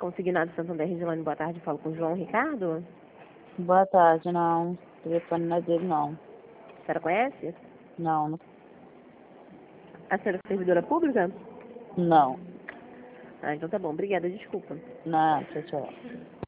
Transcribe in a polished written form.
Consignado Santander, Regiane, boa tarde. Falo com o João Ricardo. Boa tarde, não. O telefone não é dele, não. A senhora conhece? Não, A senhora é servidora pública? não. Ah, então tá bom. Obrigada, desculpa. Não, tchau, tchau.